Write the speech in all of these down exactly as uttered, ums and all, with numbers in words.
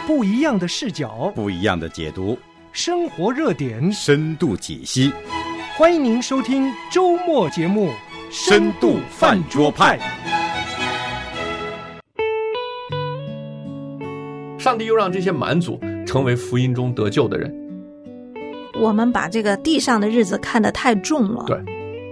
不一样的视角， 不一样的解读， 生活热点， 深度解析。 欢迎您收听周末节目《 深度饭桌派》。 上帝又让这些蛮族成为福音中得救的人。 我们把这个地上的日子看得太重了。 对。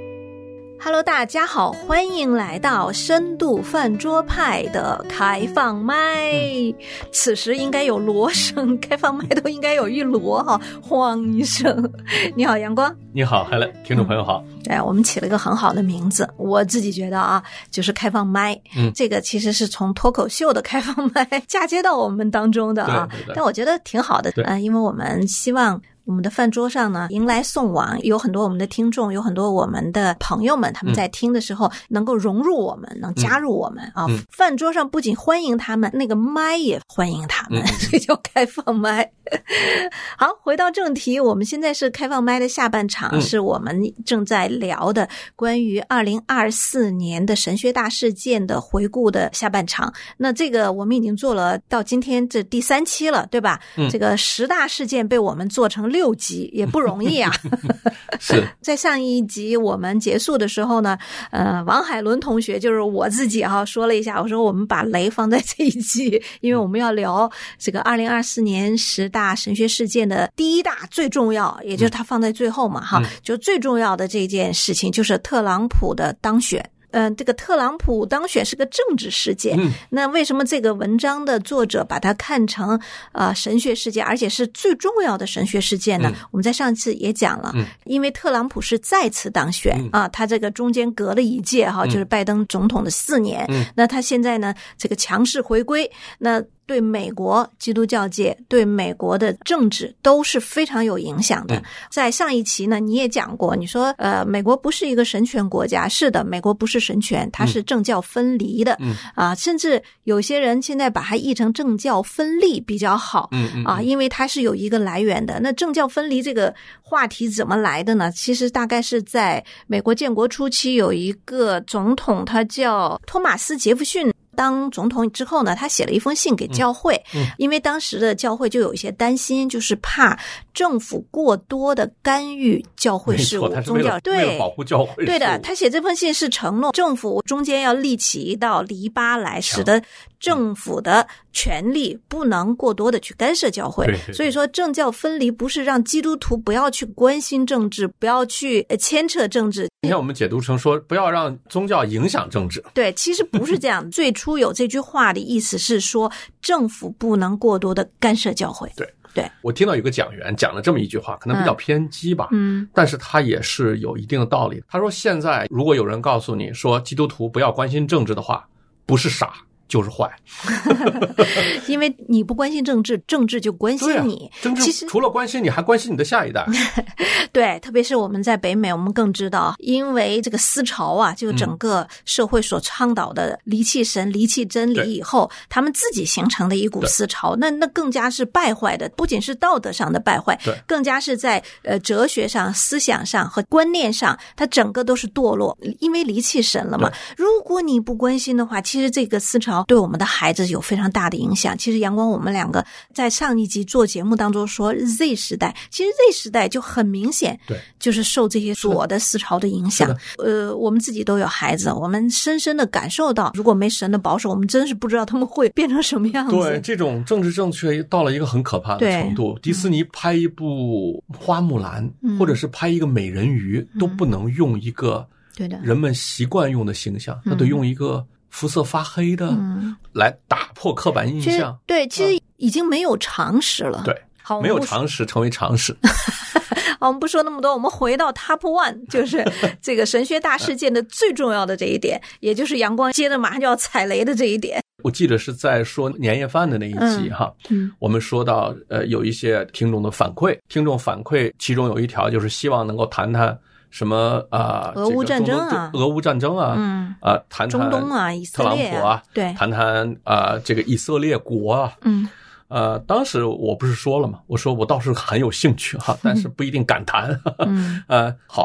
Hello， 大家好，欢迎来到深度饭桌派的开放麦。嗯、此时应该有锣声，开放麦都应该有一锣哈，晃一声。你好，阳光。 你好，海伦，听众朋友好。 对、嗯，我们起了一个很好的名字，我自己觉得啊，就是开放麦。嗯，这个其实是从脱口秀的开放麦嫁接到我们当中的啊， 对对对，但我觉得挺好的啊、呃，因为我们希望。我们的饭桌上呢，迎来送往，有很多我们的听众，有很多我们的朋友们，他们在听的时候能够融入我们，能加入我们、嗯、啊、嗯。饭桌上不仅欢迎他们，那个麦也欢迎他们，所以叫开放麦。好，回到正题，我们现在是开放麦的下半场，嗯、是我们正在聊的关于二零二四年的神学大事件的回顾的下半场。那这个我们已经做了到今天这第三期了，对吧？嗯、这个十大事件被我们做成六集也不容易啊。 是在上一集我们结束的时候呢，呃，王海伦同学就是我自己哈、啊、说了一下，我说我们把雷放在这一集，因为我们要聊这个二零二四年十大神学事件的第一大最重要，也就是它放在最后嘛哈、嗯，就最重要的这件事情就是特朗普的当选。嗯、呃，这个特朗普当选是个政治事件、嗯、那为什么这个文章的作者把它看成呃神学事件，而且是最重要的神学事件呢、嗯、我们在上次也讲了、嗯、因为特朗普是再次当选、嗯、啊，他这个中间隔了一届哈、嗯，就是拜登总统的四年、嗯、那他现在呢这个强势回归，那对美国基督教界，对美国的政治都是非常有影响的。在上一期呢，你也讲过，你说呃，美国不是一个神权国家，是的，美国不是神权，它是政教分离的，嗯啊，甚至有些人现在把它译成政教分立比较好，嗯啊，因为它是有一个来源的。那政教分离这个话题怎么来的呢？其实大概是在美国建国初期，有一个总统，他叫托马斯·杰弗逊。当总统之后呢，他写了一封信给教会、嗯嗯、因为当时的教会就有一些担心，就是怕政府过多的干预教会事务，宗教对为了保护教会事务， 对的，他写这封信是承诺政府中间要立起一道篱笆来，使得政府的权力不能过多的去干涉教会。所以说政教分离不是让基督徒不要去关心政治，不要去牵扯政治。 今天我们解读成说不要让宗教影响政治， 对，其实不是这样。最初有这句话的意思是说政府不能过多的干涉教会。 对对， 我听到有个讲员讲了这么一句话，可能比较偏激吧，嗯，但是他也是有一定的道理。他说现在如果有人告诉你说基督徒不要关心政治的话，不是傻就是坏。 因为你不关心政治，政治就关心你、 啊、政治除了关心你还关心你的下一代。 对，特别是我们在北美，我们更知道，因为这个思潮啊，就整个社会所倡导的离弃神、离弃真理以后，他们自己形成的一股思潮，那那更加是败坏的，不仅是道德上的败坏，更加是在呃哲学上、思想上和观念上，它整个都是堕落，因为离弃神了嘛。如果你不关心的话，其实这个思潮对我们的孩子有非常大的影响。其实阳光我们两个在上一集做节目当中说 Z 时代，其实 Z 时代就很明显，对，就是受这些左的思潮的影响。呃，我们自己都有孩子，我们深深的感受到，如果没神的保守，我们真是不知道他们会变成什么样子。 对，这种政治正确到了一个很可怕的程度。迪士尼拍一部花木兰、嗯、或者是拍一个美人鱼、嗯、都不能用一个人们习惯用的形象，那、嗯、得用一个肤色发黑的、嗯、来打破刻板印象。 对，其实已经没有常识了。 对，好，没有常识成为常识。 好，我们不说那么多，我们回到 Top One， 就是这个神学大事件的最重要的这一点，也就是阳光接着马上就要踩雷的这一点。 我记得是在说年夜饭的那一集哈，嗯嗯、我们说到呃有一些听众的反馈，听众反馈其中有一条就是希望能够谈谈什么啊、呃， 俄乌战争啊， 俄乌战争啊，嗯啊、呃，谈谈中东啊，以色列特朗普啊， 对， 谈谈啊、呃、这个以色列国啊，嗯。呃，当时我不是说了吗？我说我倒是很有兴趣哈，但是不一定敢谈。嗯，呃，好，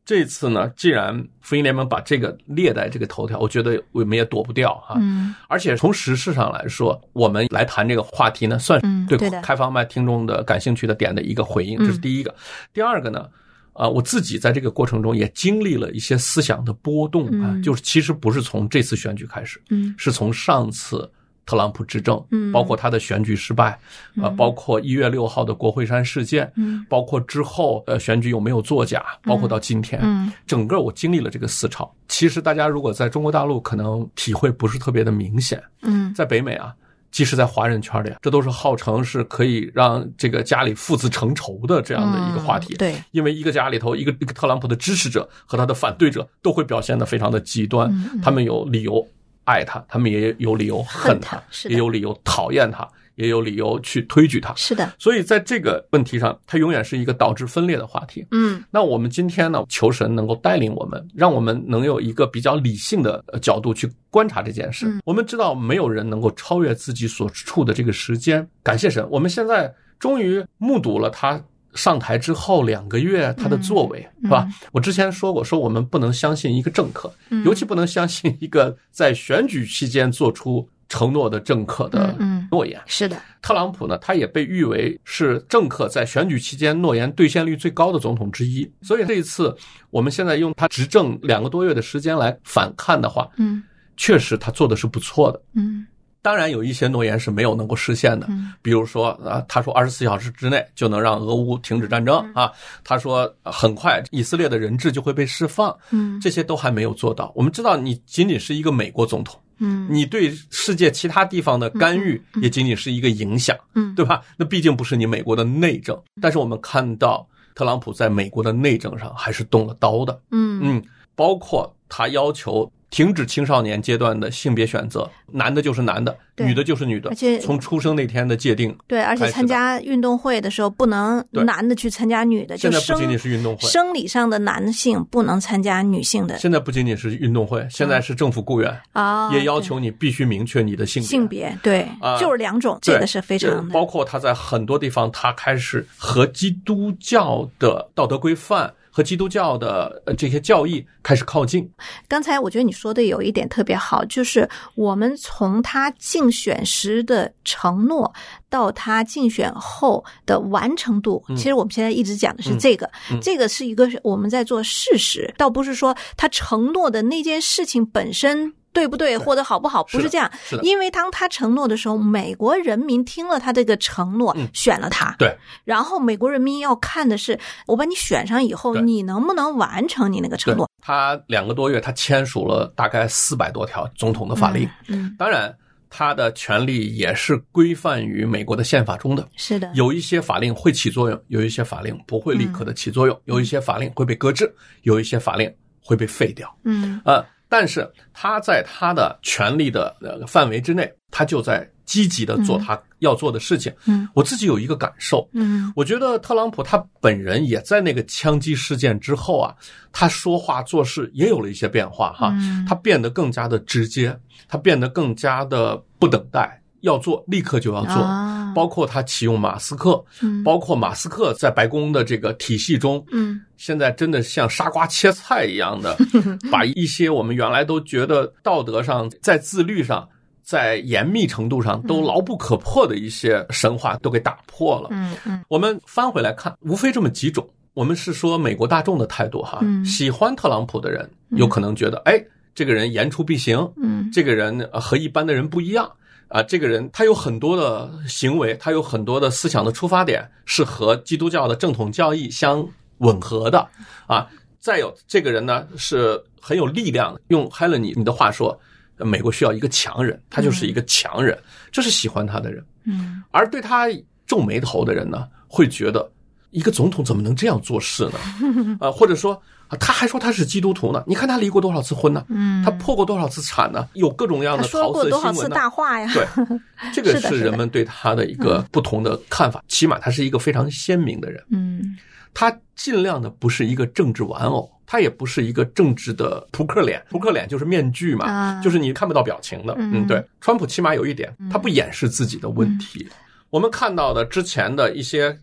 这次呢，既然福音联盟把这个列在这个头条，我觉得我们也躲不掉哈。嗯，而且从时事上来说，我们来谈这个话题呢，算是对开放麦听众的感兴趣的点的一个回应，这是第一个。第二个呢，啊，我自己在这个过程中也经历了一些思想的波动啊，就是其实不是从这次选举开始，嗯，是从上次特朗普执政，嗯，包括他的选举失败，呃，包括一月六号的国会山事件，嗯，包括之后呃选举有没有作假，包括到今天，嗯，整个我经历了这个思潮。其实大家如果在中国大陆可能体会不是特别的明显，嗯，在北美啊，即使在华人圈里，这都是号称是可以让这个家里父子成仇的这样的一个话题，嗯，对，因为一个家里头一个一个特朗普的支持者和他的反对者都会表现得非常的极端，嗯，他们有理由爱他，他们也有理由恨他，也有理由讨厌他，也有理由去推举他。是的，所以在这个问题上，它永远是一个导致分裂的话题。嗯，那我们今天呢，求神能够带领我们，让我们能有一个比较理性的角度去观察这件事。嗯，我们知道没有人能够超越自己所处的这个时间。感谢神，我们现在终于目睹了他上台之后两个月他的作为，嗯，是吧？我之前说过，说我们不能相信一个政客，嗯，尤其不能相信一个在选举期间做出承诺的政客的诺言。嗯嗯，是的，特朗普呢，他也被誉为是政客在选举期间诺言兑现率最高的总统之一。所以这一次我们现在用他执政两个多月的时间来反看的话，嗯，确实他做的是不错的。嗯。当然有一些诺言是没有能够实现的，嗯，比如说啊，他说二十四小时之内就能让俄乌停止战争，嗯，啊，他说很快以色列的人质就会被释放，嗯，这些都还没有做到。我们知道你仅仅是一个美国总统，嗯，你对世界其他地方的干预也仅仅是一个影响，嗯，对吧？那毕竟不是你美国的内政，但是我们看到特朗普在美国的内政上还是动了刀的，嗯嗯，包括他要求停止青少年阶段的性别选择，男的就是男的，女的就是女的，而且从出生那天的界定。对，而且参加运动会的时候不能男的去参加女的，就现在不仅仅是运动会，生理上的男性不能参加女性的。现在不仅仅是运动会，现在是政府雇员啊，也要求你必须明确你的性别。性别对，啊，就是两种，这个是非常的。包括他在很多地方，他开始和基督教的道德规范和基督教的这些教义开始靠近。刚才我觉得你说的有一点特别好，就是我们从他竞选时的承诺到他竞选后的完成度，嗯，其实我们现在一直讲的是这个，嗯，这个是一个我们在做事实，倒不是说他承诺的那件事情本身对不对或者好不好，不是这样。是的，因为当他承诺的时候，美国人民听了他这个承诺，嗯，选了他。对，然后美国人民要看的是我把你选上以后，你能不能完成你那个承诺。他两个多月他签署了大概四百多条总统的法令，嗯，嗯，当然他的权利也是规范于美国的宪法中的。是的，有一些法令会起作用，有一些法令不会立刻的起作用，嗯，有一些法令会被搁置，有一些法令会被废掉。嗯，呃但是他在他的权力的范围之内，他就在积极的做他要做的事情。嗯，我自己有一个感受，嗯，我觉得特朗普他本人也在那个枪击事件之后啊，他说话做事也有了一些变化哈，嗯，他变得更加的直接，他变得更加的不等待，要做立刻就要做，啊，包括他启用马斯克，嗯，包括马斯克在白宫的这个体系中，嗯，现在真的像砂瓜切菜一样的把一些我们原来都觉得道德上在自律上在严密程度上都牢不可破的一些神话都给打破了。嗯嗯，我们翻回来看，无非这么几种。我们是说美国大众的态度哈，嗯，喜欢特朗普的人有可能觉得，哎，这个人言出必行，嗯，这个人和一般的人不一样。啊，这个人他有很多的行为，他有很多的思想的出发点是和基督教的正统教义相吻合的啊。再有这个人呢是很有力量的，用 Helen 你的话说，美国需要一个强人，他就是一个强人，这是喜欢他的人。嗯，而对他皱眉头的人呢，会觉得一个总统怎么能这样做事呢？啊，或者说他还说他是基督徒呢，你看他离过多少次婚呢？嗯，他破过多少次产呢？有各种各样的桃色新闻呢。说过多少次大话呀？对，这个是人们对他的一个不同的看法。起码他是一个非常鲜明的人。嗯，他尽量的不是一个政治玩偶，他也不是一个政治的扑克脸。扑克脸就是面具嘛，啊，就是你看不到表情的。嗯，嗯对，川普起码有一点，他不掩饰自己的问题。嗯，我们看到的之前的一些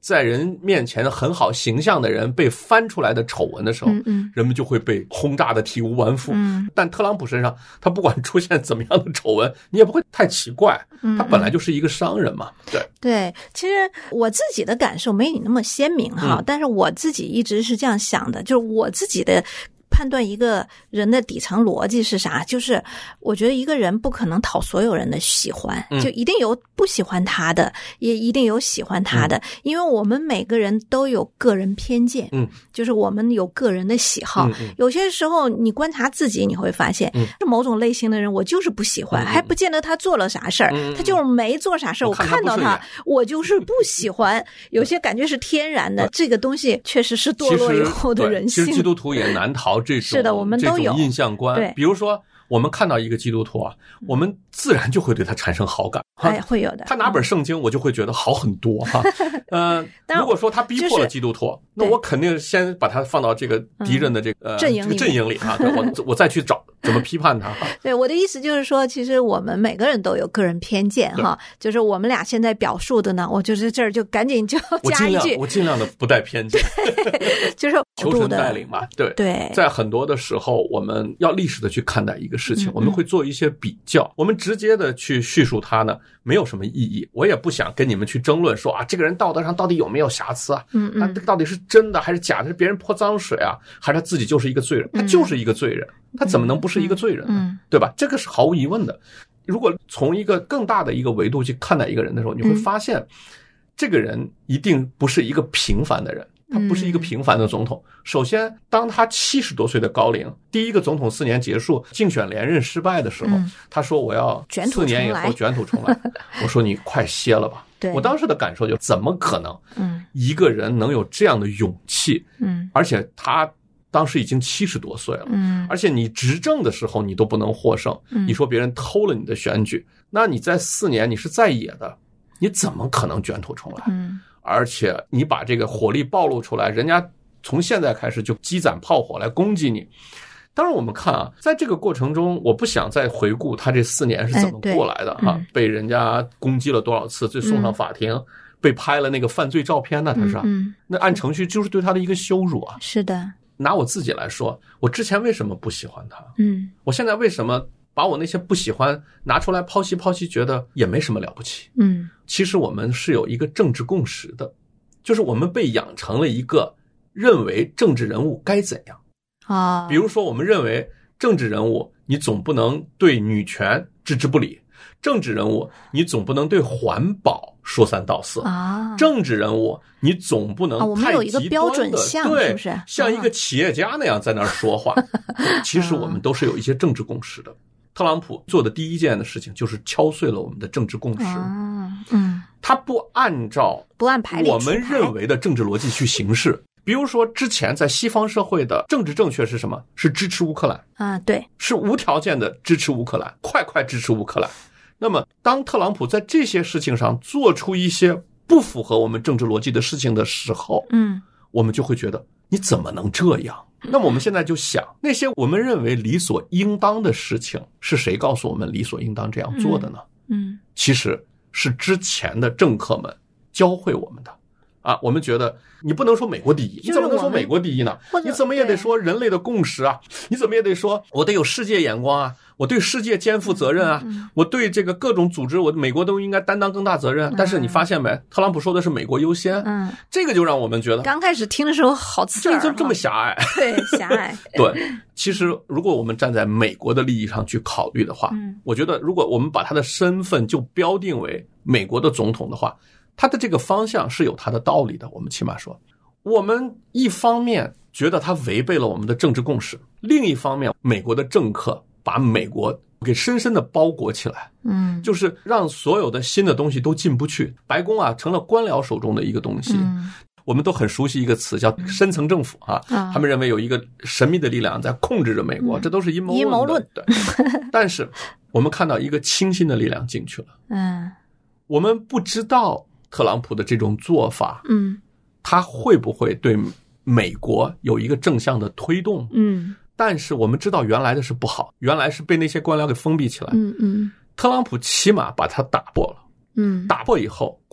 在人面前很好形象的人被翻出来的丑闻的时候， 嗯嗯人们就会被轰炸的体无完肤。 嗯， 但特朗普身上，他不管出现怎么样的丑闻，你也不会太奇怪，他本来就是一个商人嘛。对对，其实我自己的感受没你那么鲜明哈，嗯、但是我自己一直是这样想的，就是我自己的判断一个人的底层逻辑是啥，就是我觉得一个人不可能讨所有人的喜欢，就一定有不喜欢他的，也一定有喜欢他的，因为我们每个人都有个人偏见，嗯，就是我们有个人的喜好，有些时候你观察自己你会发现，是某种类型的人我就是不喜欢，还不见得他做了啥事儿，他就是没做啥事儿，我看到他我就是不喜欢，有些感觉是天然的，这个东西确实是堕落以后的人性。 其实基督徒也难逃这种是的，我们都有这种印象观。 对， 比如说我们看到一个基督徒啊，我们自然就会对他产生好感。 哎，会有的。 他拿本圣经，我就会觉得好很多哈。呃，如果说他逼迫了基督徒，就是、那我肯定先把他放到这个敌人的这个、嗯、 阵营里阵营里哈，我我再去找怎么批判他。 对，我的意思就是说，其实我们每个人都有个人偏见哈，就是我们俩现在表述的呢，我就是这儿就赶紧就加一句， 我尽量的不带偏见， 就是求神带领嘛。对对， 在很多的时候，我们要历史的去看待一个事情，嗯、我们会做一些比较，我们直接的去叙述它呢，没有什么意义。我也不想跟你们去争论说啊，这个人道德上到底有没有瑕疵啊？嗯嗯，他这个到底是真的还是假的？是别人泼脏水啊，还是他自己就是一个罪人？他就是一个罪人，嗯、他怎么能不是一个罪人呢？嗯嗯、对吧？这个是毫无疑问的。如果从一个更大的一个维度去看待一个人的时候，你会发现，嗯、这个人一定不是一个平凡的人。他不是一个平凡的总统。首先，当他七十多岁的高龄，第一个总统四年结束，竞选连任失败的时候，嗯、他说我要四年以后卷土重来。我说你快歇了吧。我当时的感受就怎么可能？嗯，一个人能有这样的勇气？嗯，而且他当时已经七十多岁了。嗯，而且你执政的时候你都不能获胜，嗯、你说别人偷了你的选举，那你在四年你是在野的，你怎么可能卷土重来？嗯。而且你把这个火力暴露出来，人家从现在开始就积攒炮火来攻击你。当然我们看啊，在这个过程中，我不想再回顾他这四年是怎么过来的哈、哎嗯、被人家攻击了多少次，最送上法庭、嗯、被拍了那个犯罪照片呢，他是、嗯、那按程序就是对他的一个羞辱啊。 是的。 拿我自己来说，我之前为什么不喜欢他？ 嗯， 我现在为什么把我那些不喜欢拿出来剖析剖析，觉得也没什么了不起？ 嗯， 其实我们是有一个政治共识的，就是我们被养成了一个认为政治人物该怎样啊。 比如说，我们认为政治人物你总不能对女权置之不理，政治人物你总不能对环保说三道四啊， 政治人物你总不能太极端的、 啊、我们有一个标准项， 对， 是不是像一个企业家那样在那儿说话？其实我们都是有一些政治共识的。特朗普做的第一件的事情就是敲碎了我们的政治共识。 嗯， 他不按照不按牌理我们认为的政治逻辑去行事。比如说，之前在西方社会的政治正确是什么？是支持乌克兰啊，对， 是无条件的支持乌克兰，快快支持乌克兰。那么，当特朗普在这些事情上做出一些不符合我们政治逻辑的事情的时候， 嗯， 我们就会觉得你怎么能这样？那么我们现在就想，那些我们认为理所应当的事情，是谁告诉我们理所应当这样做的呢？ 嗯， 其实是之前的政客们教会我们的。啊，我们觉得你不能说美国第一，你怎么能说美国第一呢？你怎么也得说人类的共识啊，你怎么也得说我得有世界眼光啊，我对世界肩负责任啊， 嗯、 我对这个各种组织，我美国都应该担当更大责任。嗯、但是你发现没，特朗普说的是美国优先， 嗯， 这个就让我们觉得刚开始听的时候好刺耳， 这这么狭隘， 对，狭隘。 对，其实如果我们站在美国的利益上去考虑的话， 嗯， 我觉得如果我们把他的身份就标定为美国的总统的话，他的这个方向是有他的道理的。我们起码说，我们一方面觉得他违背了我们的政治共识，另一方面美国的政客把美国给深深的包裹起来， 嗯， 就是让所有的新的东西都进不去。白宫啊成了官僚手中的一个东西。 嗯， 我们都很熟悉一个词叫深层政府啊， 嗯、 他们认为有一个神秘的力量在控制着美国， 嗯、 这都是阴谋论。 阴谋论。 对，但是我们看到一个清新的力量进去了。 嗯， 我们不知道特朗普的这种做法， 嗯， 他会不会对美国有一个正向的推动？ 嗯， 但是我们知道原来的是不好，原来是被那些官僚给封闭起来。 嗯嗯， 特朗普起码把它打破了。 嗯， 打破以后光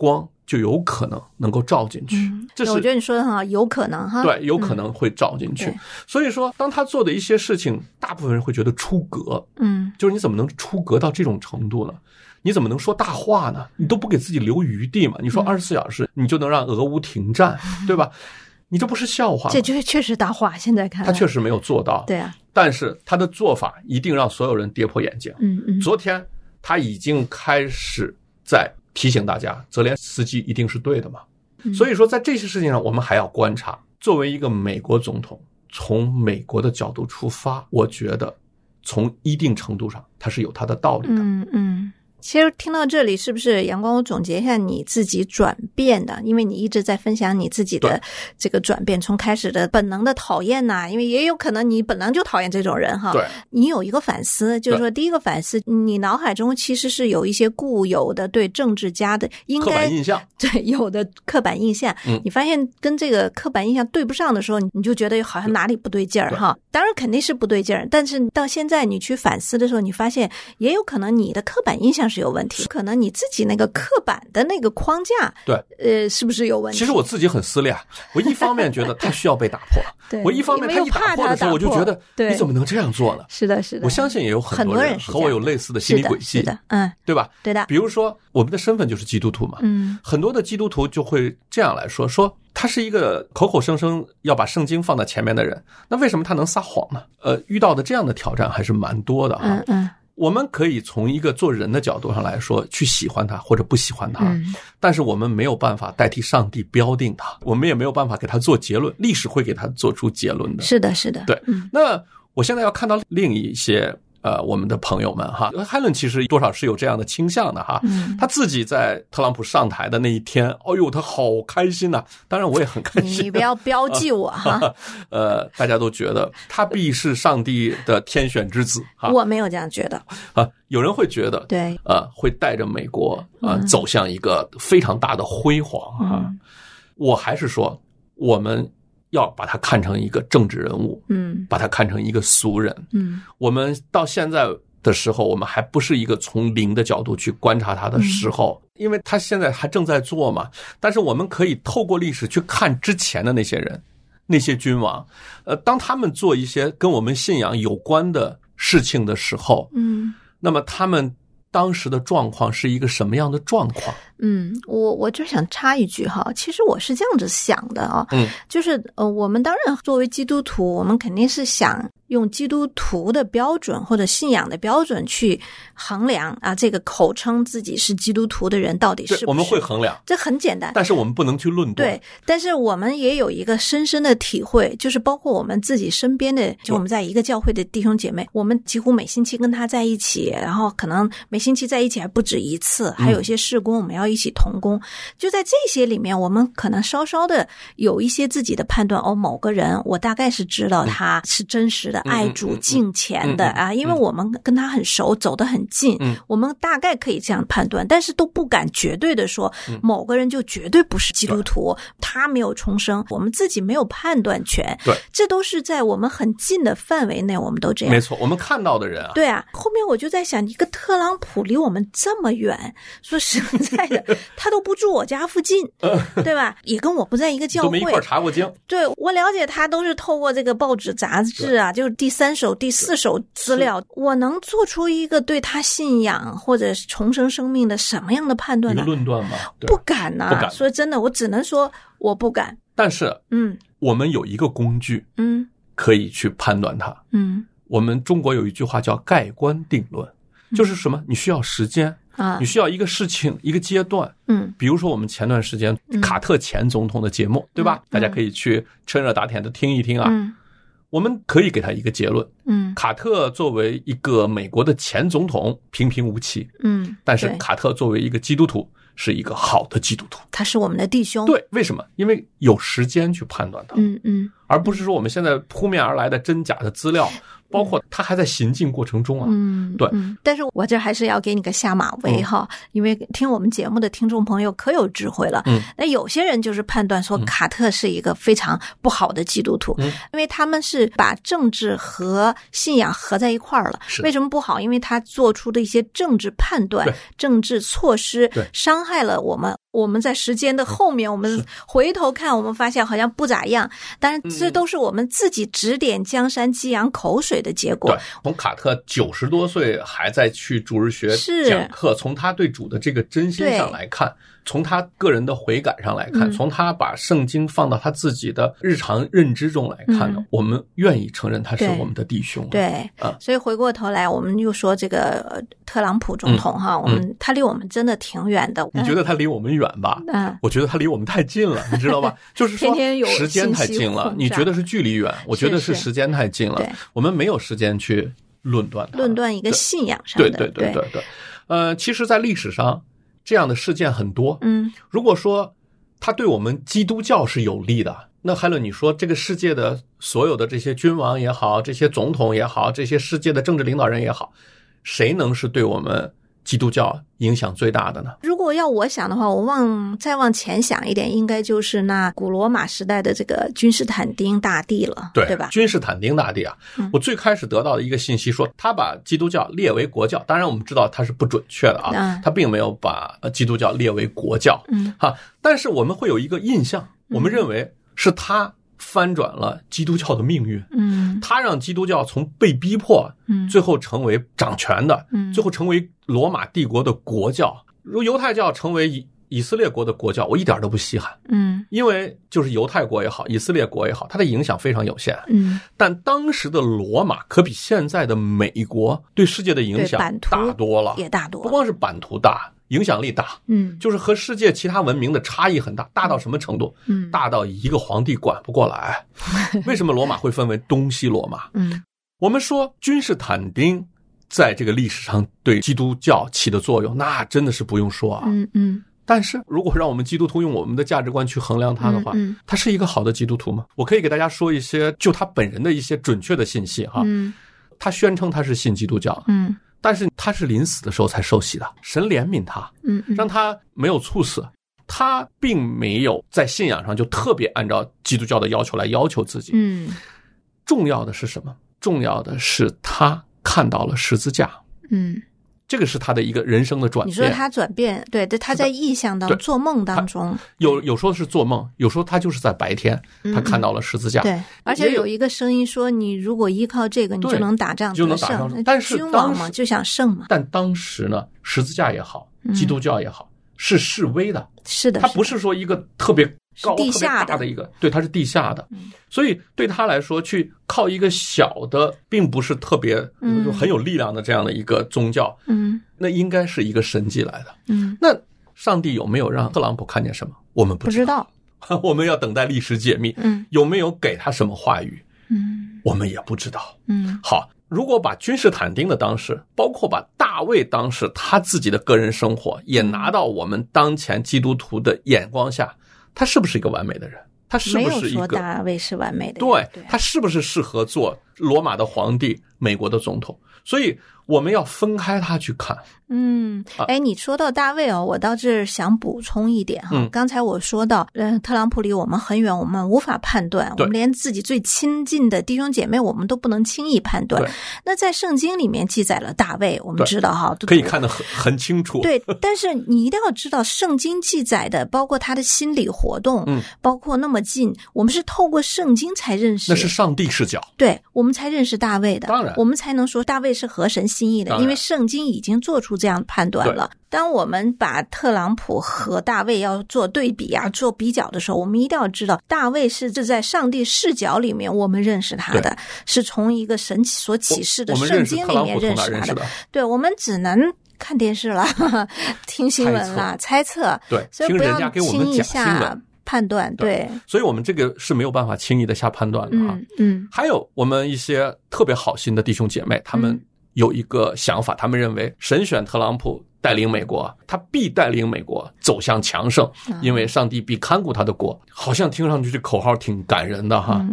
就有可能能够照进去。 嗯、 这是我觉得你说的很好，有可能哈。 对，有可能会照进去。 嗯、 所以说，当他做的一些事情，大部分人会觉得出格。嗯，就是你怎么能出格到这种程度呢？你怎么能说大话呢？你都不给自己留余地嘛？你说二十四小时你就能让俄乌停战，嗯、对吧？你这不是笑话吗？ 这确确实大话，现在看他确实没有做到。 对啊， 但是他的做法一定让所有人跌破眼镜。 嗯嗯， 昨天他已经开始在提醒大家，泽连斯基一定是对的嘛。嗯、所以说，在这些事情上，我们还要观察。作为一个美国总统，从美国的角度出发，我觉得从一定程度上，他是有他的道理的。 嗯嗯。其实听到这里，是不是阳光我总结一下你自己转变的？因为你一直在分享你自己的这个转变，从开始的本能的讨厌呐、啊，因为也有可能你本能就讨厌这种人哈。 对， 你有一个反思，就是说第一个反思，你脑海中其实是有一些固有的对政治家的应该刻板印象， 对，有的刻板印象，嗯，你发现跟这个刻板印象对不上的时候，你就觉得好像哪里不对劲儿哈。当然肯定是不对劲儿，但是到现在你去反思的时候，你发现也有可能你的刻板印象是有问题，可能你自己那个刻板的那个框架， 对， 呃，是不是有问题？ 其实我自己很撕裂，我一方面觉得他需要被打破， 对， 我一方面他一打破的时候，我就觉得你怎么能这样做呢？ 是的，是的， 我相信也有很多人和我有类似的心理轨迹， 是的，嗯， 对吧？ 对的。 比如说我们的身份就是基督徒嘛，嗯，很多的基督徒就会这样来说，说他是一个口口声声要把圣经放在前面的人，那为什么他能撒谎呢？呃，遇到的这样的挑战还是蛮多的哈。嗯嗯。我们可以从一个做人的角度上来说，去喜欢他或者不喜欢他，嗯、但是我们没有办法代替上帝标定他，我们也没有办法给他做结论，历史会给他做出结论的。 是的，是的。 对，嗯、那我现在要看到另一些呃，我们的朋友们哈，海伦其实多少是有这样的倾向的哈。嗯，他自己在特朗普上台的那一天，哦呦，他好开心呐、啊！当然我也很开心。 你不要标记我哈。 呃，大家都觉得他必是上帝的天选之子哈。 我没有这样觉得啊，有人会觉得对， 呃，会带着美国啊、呃嗯、走向一个非常大的辉煌哈、嗯。我还是说我们要把他看成一个政治人物，嗯，把他看成一个俗人，嗯，我们到现在的时候，我们还不是一个从零的角度去观察他的时候，嗯、因为他现在还正在做嘛。但是我们可以透过历史去看之前的那些人，那些君王，呃，当他们做一些跟我们信仰有关的事情的时候，嗯，那么他们当时的状况是一个什么样的状况？ 嗯，我我就想插一句哈，其实我是这样子想的啊，嗯，就是呃，我们当然作为基督徒，我们肯定是想用基督徒的标准或者信仰的标准去衡量啊，这个口称自己是基督徒的人到底是不是？ 我们会衡量， 这很简单， 但是我们不能去论断。 对，但是我们也有一个深深的体会，就是包括我们自己身边的，就我们在一个教会的弟兄姐妹，我们几乎每星期跟他在一起，然后可能每星期在一起还不止一次，还有一些事工我们要一起同工，就在这些里面，我们可能稍稍的有一些自己的判断。哦，某个人我大概是知道他是真实的爱主敬虔的啊，因为我们跟他很熟，走得很近，我们大概可以这样判断，但是都不敢绝对的说某个人就绝对不是基督徒，他没有重生，我们自己没有判断权。 对， 这都是在我们很近的范围内，我们都这样。 没错，我们看到的人啊。 对啊，后面我就在想，一个特朗普离我们这么远，说实在的，他都不住我家附近，对吧？也跟我不在一个教会， 都没一块查过经。 对，我了解他都是透过这个报纸杂志啊，就是第三手、第四手资料，我能做出一个对他信仰或者重生生命的什么样的判断呢？ 一个论断吗？ 不敢呐、啊， 不敢。 说真的，我只能说我不敢。 但是，嗯，我们有一个工具，嗯，可以去判断它，嗯。我们中国有一句话叫盖棺定论，就是什么？你需要时间啊，你需要一个事情一个阶段，嗯，比如说我们前段时间卡特前总统的节目，对吧？大家可以去趁热打铁的听一听啊。嗯，我们可以给他一个结论，嗯，卡特作为一个美国的前总统平平无奇，嗯，但是卡特作为一个基督徒是一个好的基督徒， 他是我们的弟兄。 对，为什么？因为有时间去判断他， 嗯嗯， 而不是说我们现在扑面而来的真假的资料。 包括他还在行进过程中啊。 嗯， 对。 嗯，但是我这还是要给你个下马威哈，嗯、因为听我们节目的听众朋友可有智慧了。 嗯， 那有些人就是判断说卡特是一个非常不好的基督徒，嗯、因为他们是把政治和信仰合在一块儿了。为什么不好？因为他做出的一些政治判断、政治措施，伤害了我们。我们在时间的后面，我们回头看，我们发现好像不咋样，但是这都是我们自己指点江山、激扬口水的结果。 对，从卡特九十多岁还在去主日学讲课，从他对主的这个真心上来看，从他个人的悔改上来看，嗯、从他把圣经放到他自己的日常认知中来看呢，嗯、我们愿意承认他是我们的弟兄。 对， 啊， 所以回过头来，我们又说这个特朗普总统哈，嗯、我们他离我们真的挺远的。 你觉得他离我们远吧？嗯，我觉得他离我们太近了，你知道吧？就是说时间太近了。你觉得是距离远，我觉得是时间太近了。我们没有时间去论断它， 论断一个信仰上的。 对对对对对。呃，其实，在历史上这样的事件很多。 嗯， 如果说它对我们基督教是有利的，那海伦，你说这个世界的所有的这些君王也好，这些总统也好，这些世界的政治领导人也好，谁能是对我们基督教影响最大的呢？ 如果要我想的话，我往再往前想一点，应该就是那古罗马时代的这个君士坦丁大帝了，对对吧？ 君士坦丁大帝啊，嗯、我最开始得到的一个信息说，他把基督教列为国教，当然我们知道他是不准确的啊，嗯、他并没有把基督教列为国教， 嗯， 哈，但是我们会有一个印象，我们认为是他翻转了基督教的命运， 嗯， 他让基督教从被逼迫，嗯，最后成为掌权的，嗯，最后成为罗马帝国的国教。如犹太教成为以以色列国的国教，我一点都不稀罕， 嗯， 因为就是犹太国也好，以色列国也好，它的影响非常有限， 嗯， 但当时的罗马可比现在的美国对世界的影响大多了， 也大多了， 不光是版图大。影响力大， 嗯， 就是和世界其他文明的差异很大，大到什么程度？ 嗯， 大到一个皇帝管不过来。为什么罗马会分为东西罗马？ 嗯， 我们说君士坦丁在这个历史上对基督教起的作用，那真的是不用说啊。 嗯嗯。 但是如果让我们基督徒用我们的价值观去衡量他的话， 嗯嗯、 他是一个好的基督徒吗？我可以给大家说一些就他本人的一些准确的信息哈。 嗯， 他宣称他是信基督教。 嗯。 但是他是临死的时候才受洗的，神怜悯他， 嗯， 让他没有猝死。他并没有在信仰上就特别按照基督教的要求来要求自己。 嗯， 重要的是什么？重要的是他看到了十字架。 嗯， 这个是他的一个人生的转变。 你说他转变，对，他在意象当中、做梦当中， 有有说是做梦，有时候他就是在白天，他看到了十字架。 对，而且有一个声音说，你如果依靠这个，你就能打仗就能打仗。但是君王嘛，就想胜嘛。 但当时呢，十字架也好，基督教也好，是示威的。 是的， 它不是说一个特别高、 地下的一个，对，它是地下的。所以对他来说，去靠一个小的，并不是特别很有力量的这样的一个宗教， 嗯， 那应该是一个神迹来的。 嗯， 那上帝有没有让特朗普看见什么？我们不知道， 不知道我们要等待历史解密。 嗯， 有没有给他什么话语？ 嗯， 我们也不知道。 嗯， 好。如果把君士坦丁的当时，包括把大卫当时他自己的个人生活也拿到我们当前基督徒的眼光下，他是不是一个完美的人？他是不是一个？ 没有说大卫是完美的人。 对，对，他是不是适合做罗马的皇帝、美国的总统？所以我们要分开他去看。 嗯，哎，你说到大卫哦，我到这儿想补充一点哈。 嗯、 刚才我说到，呃，特朗普离我们很远，我们无法判断，我们连自己最亲近的弟兄姐妹，我们都不能轻易判断。那在圣经里面记载了大卫，我们知道哈， 可以看得很很清楚。 对，但是你一定要知道，圣经记载的，包括他的心理活动， 嗯， 包括那么近，我们是透过圣经才认识， 那是上帝视角， 对，我们才认识大卫的。 当然， 我们才能说大卫是合神心意的，因为圣经已经做出这样判断了。当我们把特朗普和大卫要做对比啊，做比较的时候，我们一定要知道，大卫是在上帝视角里面我们认识他的，是从一个神所启示的圣经里面认识他的。对，我们只能看电视了，听新闻了，猜测。 对， 所以不要轻易下判断。对， 所以我们这个是没有办法轻易的下判断的啊。 嗯嗯。 还有我们一些特别好心的弟兄姐妹，他们有一个想法，他们认为神选特朗普带领美国，他必带领美国走向强盛，因为上帝必看顾他的国。好像听上去这口号挺感人的哈。 嗯，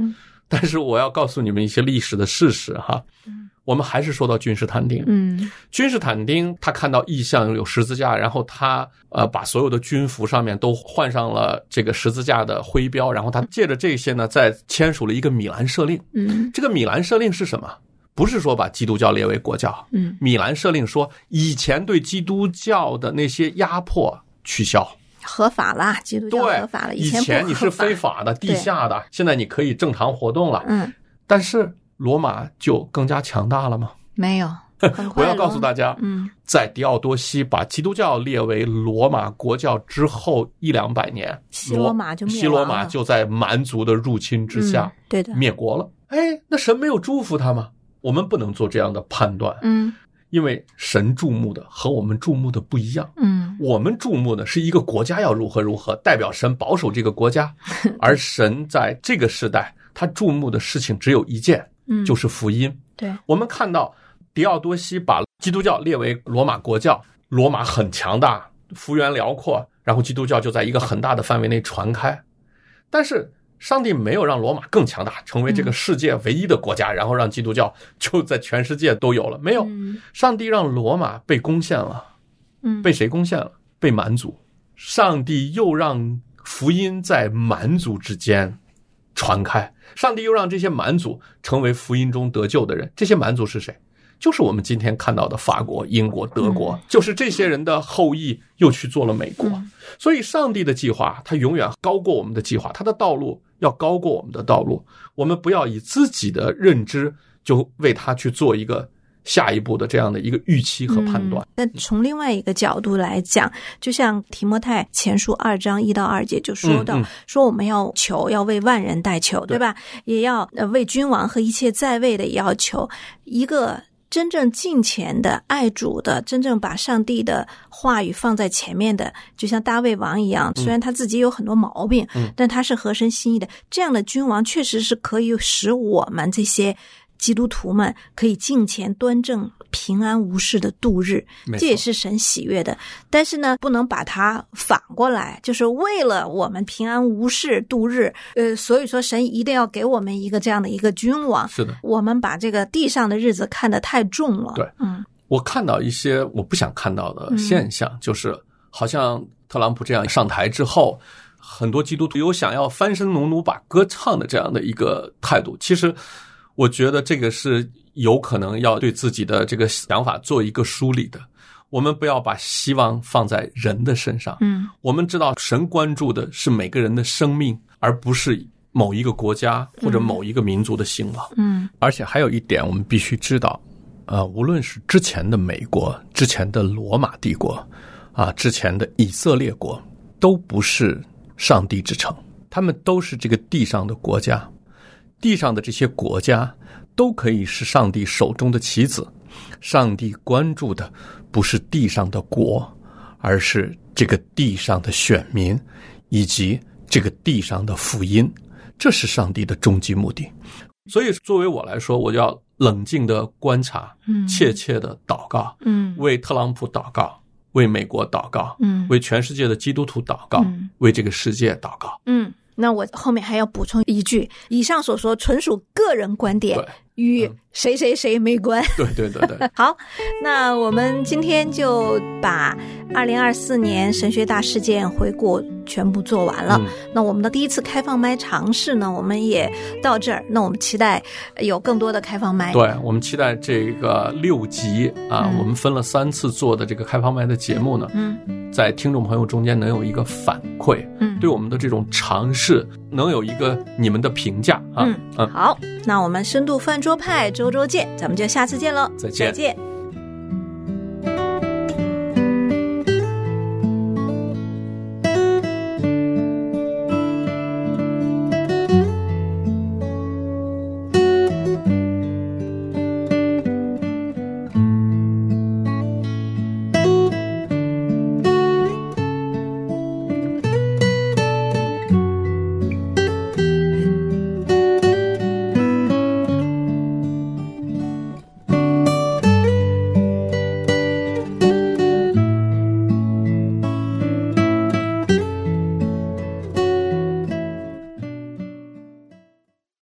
但是我要告诉你们一些历史的事实哈。嗯，我们还是说到君士坦丁。 嗯， 君士坦丁他看到异象有十字架，然后他呃把所有的军服上面都换上了这个十字架的徽标，然后他借着这些呢，再签署了一个米兰社令。 嗯， 这个米兰社令是什么？不是说把基督教列为国教。 嗯， 米兰社令说以前对基督教的那些压迫取消。 合法了，基督教合法了，以前不合法， 以前你是非法的、地下的，现在你可以正常活动了。 嗯， 但是罗马就更加强大了吗？ 没有。 我要告诉大家， 嗯， 在狄奥多西把基督教列为罗马国教之后一两百年， 西罗马就灭亡了， 西罗马就在蛮族的入侵之下， 嗯，对的， 灭国了。哎，那神没有祝福他吗？我们不能做这样的判断。 嗯， 因为神注目的和我们注目的不一样。 嗯， 我们注目的是一个国家要如何如何，代表神保守这个国家，而神在这个时代他注目的事情只有一件， 嗯， 就是福音。 对， 我们看到狄奥多西把基督教列为罗马国教，罗马很强大，幅员辽阔，然后基督教就在一个很大的范围内传开。但是上帝没有让罗马更强大，成为这个世界唯一的国家，嗯，然后让基督教就在全世界都有了。没有， 嗯， 上帝让罗马被攻陷了。 嗯， 被谁攻陷了？被蛮族。上帝又让福音在蛮族之间传开，上帝又让这些蛮族成为福音中得救的人。这些蛮族是谁？就是我们今天看到的法国、英国、德国，嗯，就是这些人的后裔又去做了美国。嗯，所以上帝的计划他永远高过我们的计划，他的道路要高过我们的道路。我们不要以自己的认知就为他去做一个下一步的这样的一个预期和判断。 但，嗯，从另外一个角度来讲，就像提摩太前书二章一到二节就说到，嗯嗯，说我们要求，要为万人代求， 对, 对吧？也要为君王和一切在位的也要求。一个真正敬虔的、爱主的、真正把上帝的话语放在前面的，就像大卫王一样，虽然他自己有很多毛病，嗯，但他是合神心意的。这样的君王确实是可以使我们这些基督徒们可以敬虔端正、平安无事的度日，这也是神喜悦的。但是呢，不能把它反过来，就是为了我们平安无事度日，呃，所以说神一定要给我们一个这样的一个君王。 是的， 我们把这个地上的日子看得太重了。 对，嗯，我看到一些我不想看到的现象，嗯，就是好像特朗普这样上台之后，很多基督徒有想要翻身农奴把歌唱的这样的一个态度。其实我觉得这个是有可能要对自己的这个想法做一个梳理的。我们不要把希望放在人的身上。嗯，我们知道神关注的是每个人的生命，而不是某一个国家或者某一个民族的兴亡。嗯，而且还有一点我们必须知道，呃，无论是之前的美国、之前的罗马帝国啊、之前的以色列国，都不是上帝之城，他们都是这个地上的国家。地上的这些国家都可以是上帝手中的棋子，上帝关注的不是地上的国，而是这个地上的选民以及这个地上的福音，这是上帝的终极目的。所以作为我来说，我要冷静的观察，嗯，切切的祷告，嗯，为特朗普祷告，为美国祷告，嗯，为全世界的基督徒祷告，嗯，为这个世界祷告。嗯， 那我后面还要补充一句，以上所说纯属个人观点，与谁谁谁没关。 对对对对。 好，那我们今天就把二零二四年神学大事件回顾全部做完了。嗯，那我们的第一次开放麦尝试呢，我们也到这儿。那我们期待有更多的开放麦。 对，我们期待这个六集啊，嗯，我们分了三次做的这个开放麦的节目呢，嗯，在听众朋友中间能有一个反馈，嗯，对我们的这种尝试能有一个你们的评价啊。 嗯，嗯好，那我们深度饭桌派周周见，咱们就下次见了， 再见。 再见。